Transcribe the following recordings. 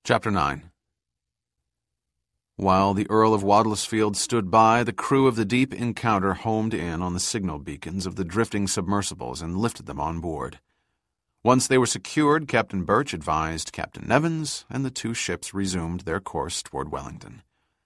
Chapter 9. While the Earl of Waddlesfield stood by, the crew of the Deep Encounter homed in on the signal beacons of the drifting submersibles and lifted them on board. Once they were secured, Captain Birch advised Captain Nevins, and the two ships resumed their course toward Wellington.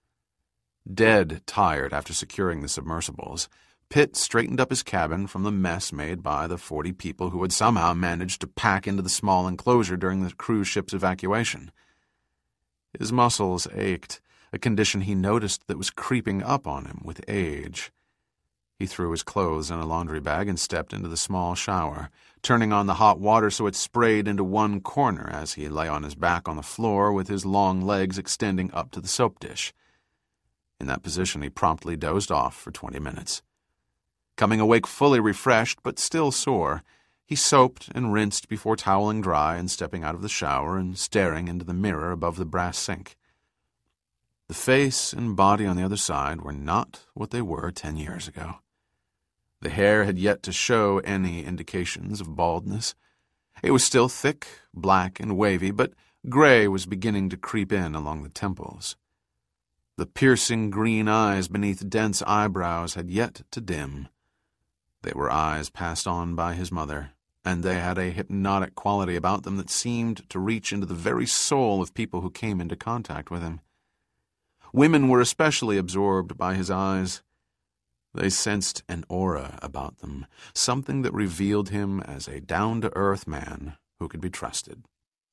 Dead tired after securing the submersibles, Pitt straightened up his cabin from the mess made by the 40 people who had somehow managed to pack into the small enclosure during the cruise ship's evacuation. His muscles ached, a condition he noticed that was creeping up on him with age. He threw his clothes in a laundry bag and stepped into the small shower, turning on the hot water so it sprayed into one corner as he lay on his back on the floor with his long legs extending up to the soap dish. In that position, he promptly dozed off for 20 minutes. Coming awake fully refreshed but still sore, he soaped and rinsed before toweling dry and stepping out of the shower and staring into the mirror above the brass sink. The face and body on the other side were not what they were 10 years ago. The hair had yet to show any indications of baldness. It was still thick, black, and wavy, but gray was beginning to creep in along the temples. The piercing green eyes beneath dense eyebrows had yet to dim. They were eyes passed on by his mother, and they had a hypnotic quality about them that seemed to reach into the very soul of people who came into contact with him. Women were especially absorbed by his eyes. They sensed an aura about them, something that revealed him as a down-to-earth man who could be trusted.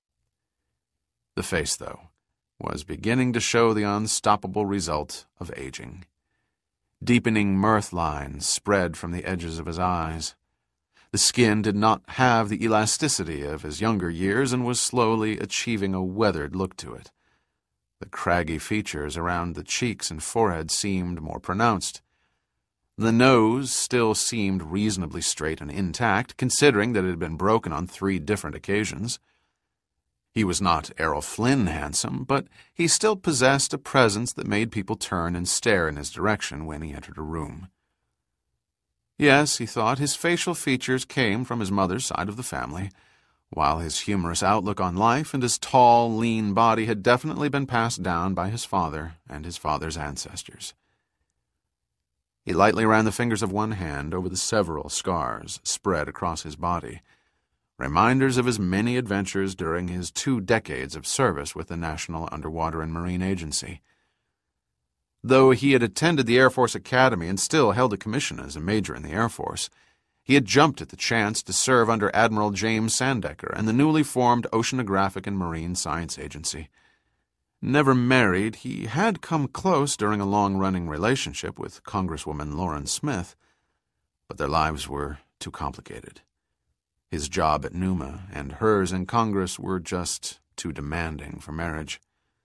The face, though, was beginning to show the unstoppable result of aging. Deepening mirth lines spread from the edges of his eyes. The skin did not have the elasticity of his younger years and was slowly achieving a weathered look to it. The craggy features around the cheeks and forehead seemed more pronounced. The nose still seemed reasonably straight and intact, considering that it had been broken on 3 different occasions. He was not Errol Flynn handsome, but he still possessed a presence that made people turn and stare in his direction when he entered a room. Yes, he thought, his facial features came from his mother's side of the family, while his humorous outlook on life and his tall, lean body had definitely been passed down by his father and his father's ancestors. He lightly ran the fingers of one hand over the several scars spread across his body, reminders of his many adventures during his 2 decades of service with the National Underwater and Marine Agency. Though he had attended the Air Force Academy and still held a commission as a major in the Air Force, he had jumped at the chance to serve under Admiral James Sandecker and the newly formed Oceanographic and Marine Science Agency. Never married, he had come close during a long-running relationship with Congresswoman Lauren Smith, but their lives were too complicated. His job at NUMA and hers in Congress were just too demanding for marriage.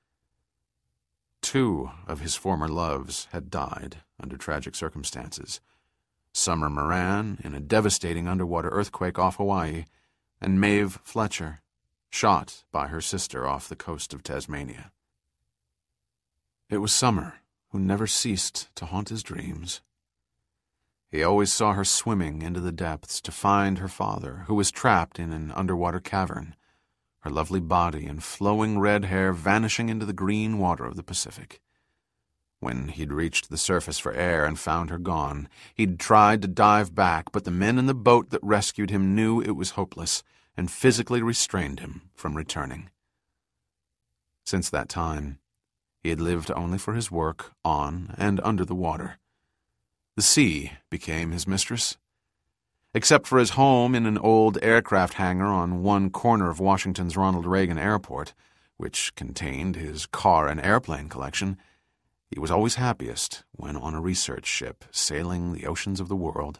2 of his former loves had died under tragic circumstances. Summer Moran in a devastating underwater earthquake off Hawaii, and Maeve Fletcher, shot by her sister off the coast of Tasmania. It was Summer who never ceased to haunt his dreams. He always saw her swimming into the depths to find her father, who was trapped in an underwater cavern, her lovely body and flowing red hair vanishing into the green water of the Pacific. When he'd reached the surface for air and found her gone, he'd tried to dive back, but the men in the boat that rescued him knew it was hopeless and physically restrained him from returning. Since that time, he had lived only for his work on and under the water. The sea became his mistress. Except for his home in an old aircraft hangar on one corner of Washington's Ronald Reagan Airport, which contained his car and airplane collection, he was always happiest when on a research ship sailing the oceans of the world.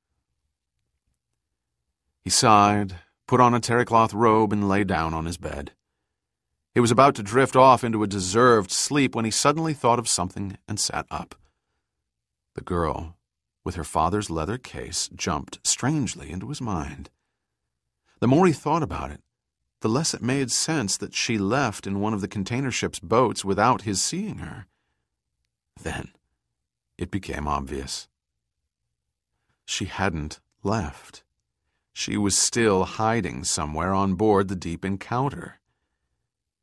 He sighed, put on a terry-cloth robe, and lay down on his bed. He was about to drift off into a deserved sleep when he suddenly thought of something and sat up. The girl, with her father's leather case, jumped strangely into his mind. The more he thought about it, the less it made sense that she left in one of the container ship's boats without his seeing her. Then it became obvious. She hadn't left. She was still hiding somewhere on board the Deep Encounter.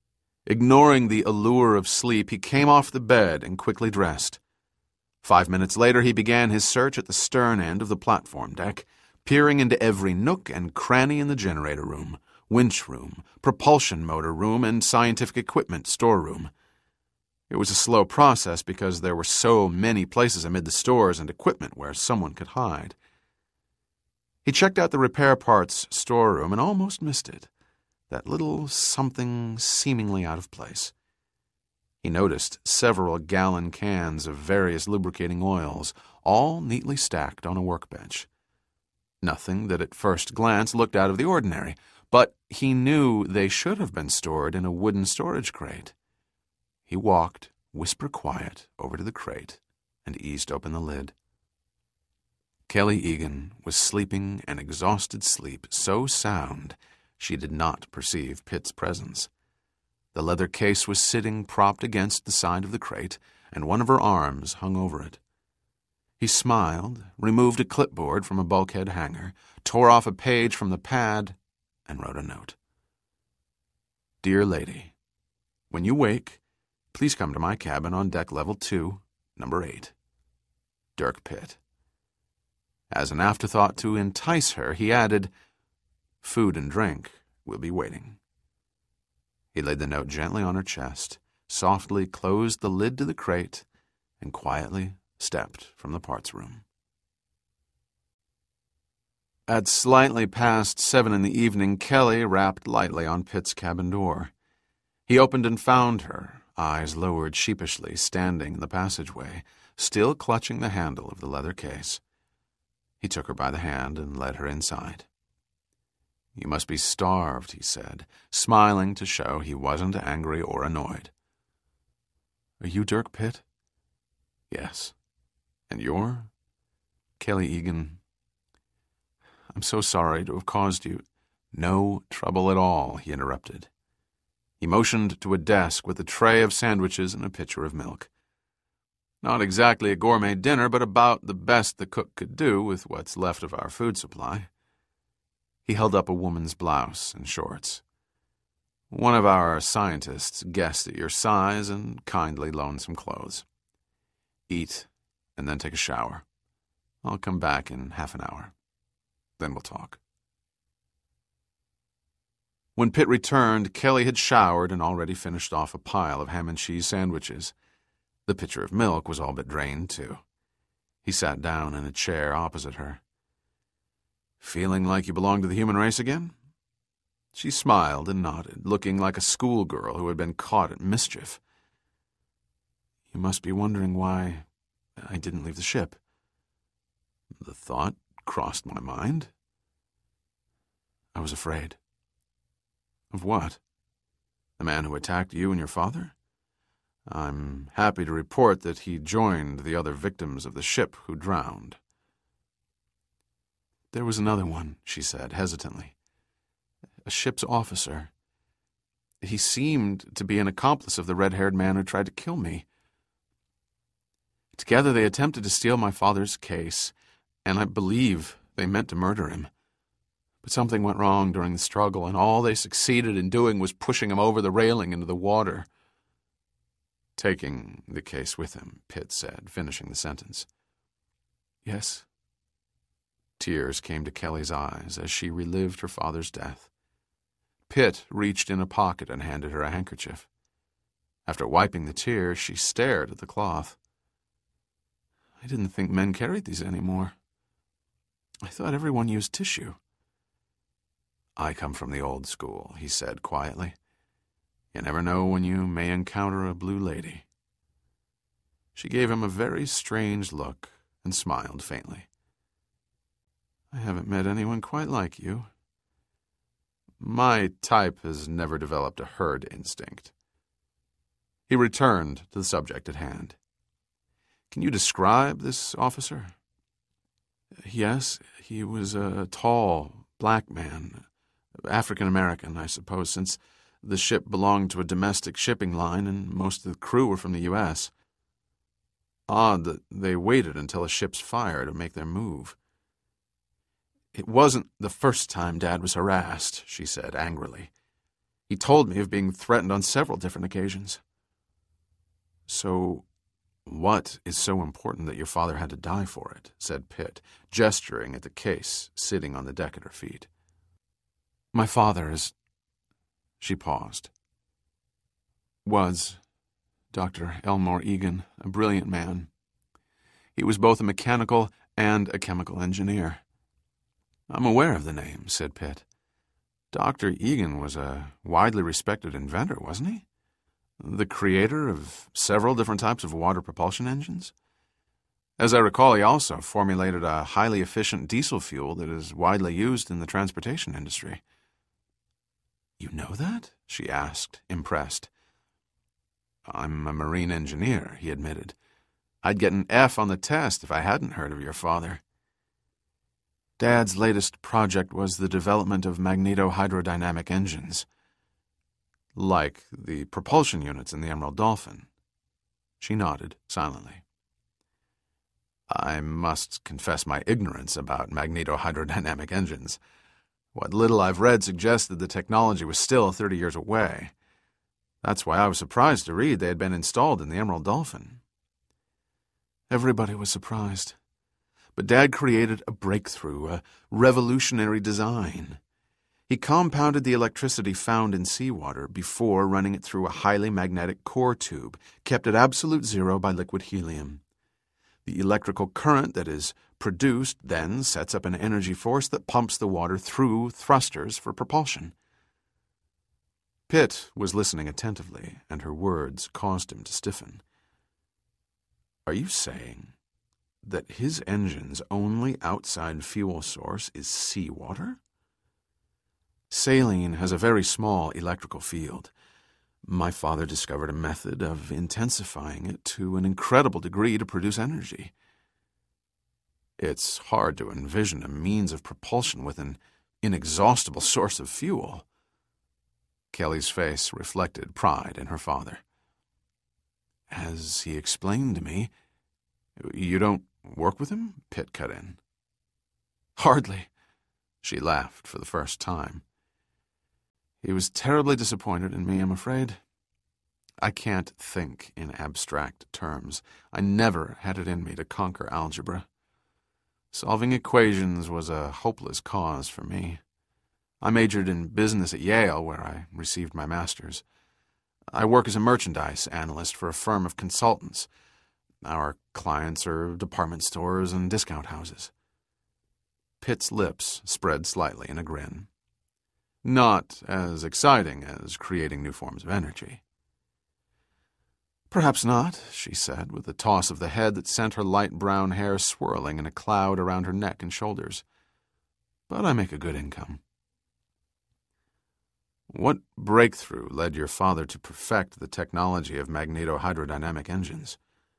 Ignoring the allure of sleep, he came off the bed and quickly dressed. 5 minutes later, he began his search at the stern end of the platform deck, peering into every nook and cranny in the generator room, winch room, propulsion motor room, and scientific equipment storeroom. It was a slow process because there were so many places amid the stores and equipment where someone could hide. He checked out the repair parts storeroom and almost missed it, that little something seemingly out of place. He noticed several gallon cans of various lubricating oils, all neatly stacked on a workbench. Nothing that at first glance looked out of the ordinary, but he knew they should have been stored in a wooden storage crate. He walked, whisper quiet, over to the crate and eased open the lid. Kelly Egan was sleeping an exhausted sleep so sound she did not perceive Pitt's presence. The leather case was sitting propped against the side of the crate, and one of her arms hung over it. He smiled, removed a clipboard from a bulkhead hanger, tore off a page from the pad, and wrote a note. Dear Lady, when you wake, please come to my cabin on deck level 2, number 8. Dirk Pitt. As an afterthought to entice her, he added, food and drink will be waiting. He laid the note gently on her chest, softly closed the lid to the crate, and quietly stepped from the parts room. At slightly past 7 in the evening, Kelly rapped lightly on Pitt's cabin door. He opened and found her, eyes lowered sheepishly, standing in the passageway, still clutching the handle of the leather case. He took her by the hand and led her inside. You must be starved, he said, smiling to show he wasn't angry or annoyed. Are you Dirk Pitt? Yes. And you're? Kelly Egan. I'm so sorry to have caused you. No trouble at all, he interrupted. He motioned to a desk with a tray of sandwiches and a pitcher of milk. Not exactly a gourmet dinner, but about the best the cook could do with what's left of our food supply. He held up a woman's blouse and shorts. One of our scientists guessed at your size and kindly loaned some clothes. Eat, and then take a shower. I'll come back in half an hour. Then we'll talk. When Pitt returned, Kelly had showered and already finished off a pile of ham and cheese sandwiches. The pitcher of milk was all but drained, too. He sat down in a chair opposite her. Feeling like you belong to the human race again? She smiled and nodded, looking like a schoolgirl who had been caught at mischief. You must be wondering why I didn't leave the ship. The thought crossed my mind. I was afraid. Of what? The man who attacked you and your father? I'm happy to report that he joined the other victims of the ship who drowned. There was another one, she said, hesitantly. A ship's officer. He seemed to be an accomplice of the red-haired man who tried to kill me. Together they attempted to steal my father's case, and I believe they meant to murder him. But something went wrong during the struggle, and all they succeeded in doing was pushing him over the railing into the water. Taking the case with him, Pitt said, finishing the sentence. Yes. Tears came to Kelly's eyes as she relived her father's death. Pitt reached in a pocket and handed her a handkerchief. After wiping the tears, she stared at the cloth. I didn't think men carried these anymore. I thought everyone used tissue. I come from the old school, he said quietly. You never know when you may encounter a blue lady. She gave him a very strange look and smiled faintly. I haven't met anyone quite like you. My type has never developed a herd instinct. He returned to the subject at hand. Can you describe this officer? Yes, he was a tall, black man. African-American, I suppose, since the ship belonged to a domestic shipping line and most of the crew were from the U.S. Odd that they waited until a ship's fire to make their move. It wasn't the first time Dad was harassed, she said angrily. He told me of being threatened on several different occasions. So, what is so important that your father had to die for it? Said Pitt, gesturing at the case sitting on the deck at her feet. My father is... She paused. Was Dr. Elmore Egan, a brilliant man. He was both a mechanical and a chemical engineer. I'm aware of the name, said Pitt. Dr. Egan was a widely respected inventor, wasn't he? The creator of several different types of water propulsion engines? As I recall, he also formulated a highly efficient diesel fuel that is widely used in the transportation industry. You know that? She asked, impressed. I'm a marine engineer, he admitted. I'd get an F on the test if I hadn't heard of your father. Dad's latest project was the development of magnetohydrodynamic engines, like the propulsion units in the Emerald Dolphin. She nodded silently. I must confess my ignorance about magnetohydrodynamic engines. What little I've read suggested the technology was still 30 years away. That's why I was surprised to read they had been installed in the Emerald Dolphin. Everybody was surprised. But Dad created a breakthrough, a revolutionary design. He compounded the electricity found in seawater before running it through a highly magnetic core tube, kept at absolute zero by liquid helium. The electrical current that is produced then sets up an energy force that pumps the water through thrusters for propulsion. Pitt was listening attentively, and her words caused him to stiffen. Are you saying that his engine's only outside fuel source is seawater? Saline has a very small electrical field. My father discovered a method of intensifying it to an incredible degree to produce energy. It's hard to envision a means of propulsion with an inexhaustible source of fuel. Kelly's face reflected pride in her father. As he explained to me, you don't work with him? Pitt cut in. Hardly. She laughed for the first time. He was terribly disappointed in me, I'm afraid. I can't think in abstract terms. I never had it in me to conquer algebra. Solving equations was a hopeless cause for me. I majored in business at Yale, where I received my master's. I work as a merchandise analyst for a firm of consultants. Our clients are department stores and discount houses. Pitt's lips spread slightly in a grin. Not as exciting as creating new forms of energy. Perhaps not, she said, with a toss of the head that sent her light brown hair swirling in a cloud around her neck and shoulders. But I make a good income. What breakthrough led your father to perfect the technology of magnetohydrodynamic engines?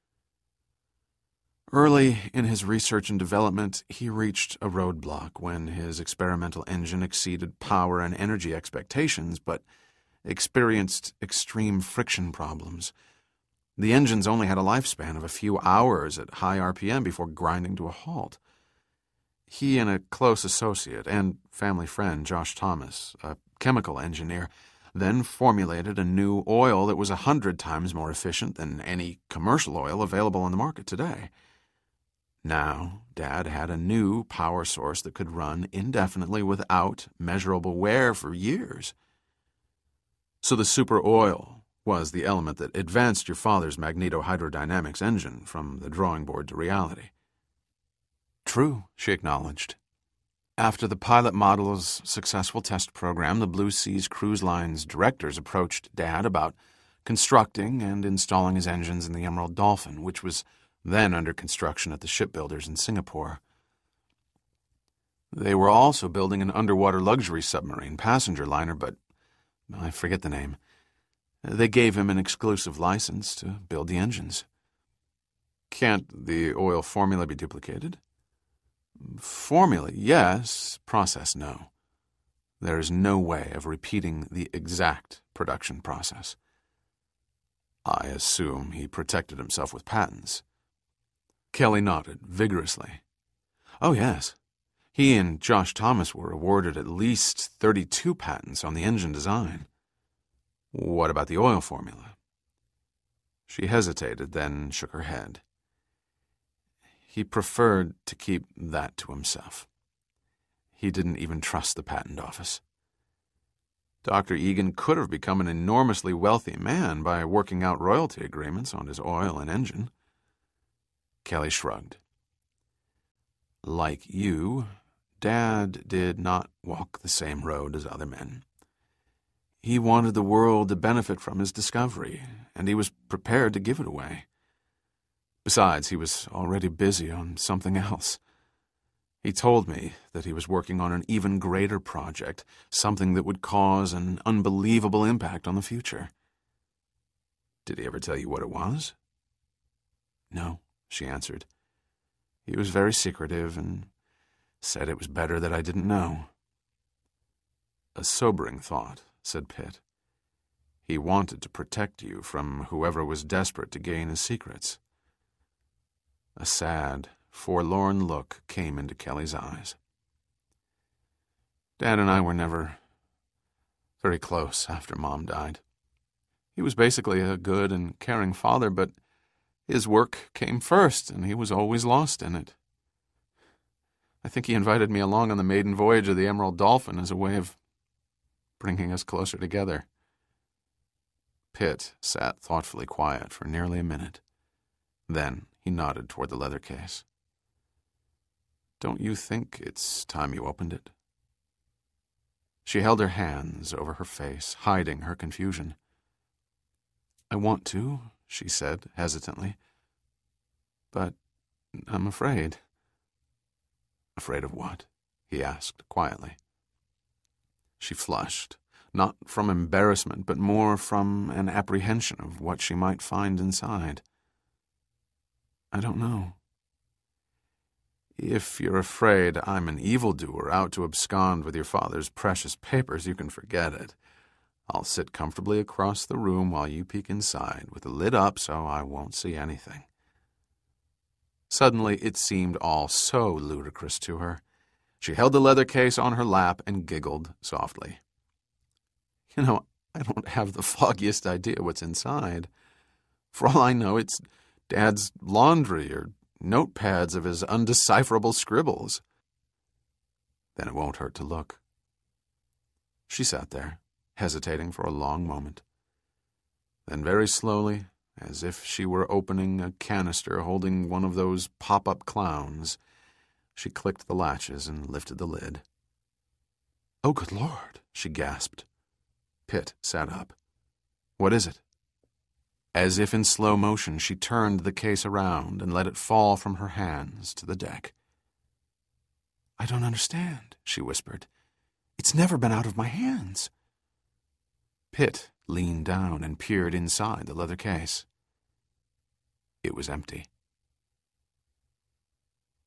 Early in his research and development, he reached a roadblock when his experimental engine exceeded power and energy expectations, but experienced extreme friction problems. The engines only had a lifespan of a few hours at high RPM before grinding to a halt. He and a close associate and family friend, Josh Thomas, a chemical engineer, then formulated a new oil that was 100 times more efficient than any commercial oil available on the market today. Now, Dad had a new power source that could run indefinitely without measurable wear for years. So the super oil was the element that advanced your father's magnetohydrodynamics engine from the drawing board to reality. True, she acknowledged. After the pilot model's successful test program, the Blue Seas Cruise Line's directors approached Dad about constructing and installing his engines in the Emerald Dolphin, which was then under construction at the shipbuilders in Singapore. They were also building an underwater luxury submarine passenger liner, but I forget the name. They gave him an exclusive license to build the engines. Can't the oil formula be duplicated? Formula, yes. Process, no. There is no way of repeating the exact production process. I assume he protected himself with patents. Kelly nodded vigorously. Oh, yes. He and Josh Thomas were awarded at least 32 patents on the engine design. What about the oil formula? She hesitated, then shook her head. He preferred to keep that to himself. He didn't even trust the patent office. Dr. Egan could have become an enormously wealthy man by working out royalty agreements on his oil and engine. Kelly shrugged. Like you, Dad did not walk the same road as other men. He wanted the world to benefit from his discovery, and he was prepared to give it away. Besides, he was already busy on something else. He told me that he was working on an even greater project, something that would cause an unbelievable impact on the future. Did he ever tell you what it was? No, she answered. He was very secretive and said it was better that I didn't know. A sobering thought, said Pitt. He wanted to protect you from whoever was desperate to gain his secrets. A sad, forlorn look came into Kelly's eyes. Dad and I were never very close after Mom died. He was basically a good and caring father, but his work came first, and he was always lost in it. I think he invited me along on the maiden voyage of the Emerald Dolphin as a way of bringing us closer together. Pitt sat thoughtfully quiet for nearly a minute. Then he nodded toward the leather case. Don't you think it's time you opened it? She held her hands over her face, hiding her confusion. I want to, she said hesitantly, but I'm afraid. Afraid of what? He asked quietly. She flushed, not from embarrassment, but more from an apprehension of what she might find inside. I don't know. If you're afraid I'm an evildoer out to abscond with your father's precious papers, you can forget it. I'll sit comfortably across the room while you peek inside, with the lid up so I won't see anything. Suddenly, it seemed all so ludicrous to her. She held the leather case on her lap and giggled softly. You know, I don't have the foggiest idea what's inside. For all I know, it's Dad's laundry or notepads of his undecipherable scribbles. Then it won't hurt to look. She sat there, hesitating for a long moment. Then very slowly, as if she were opening a canister holding one of those pop-up clowns, she clicked the latches and lifted the lid. Oh, good Lord, she gasped. Pitt sat up. What is it? As if in slow motion, she turned the case around and let it fall from her hands to the deck. I don't understand, she whispered. It's never been out of my hands. Pitt leaned down and peered inside the leather case. It was empty.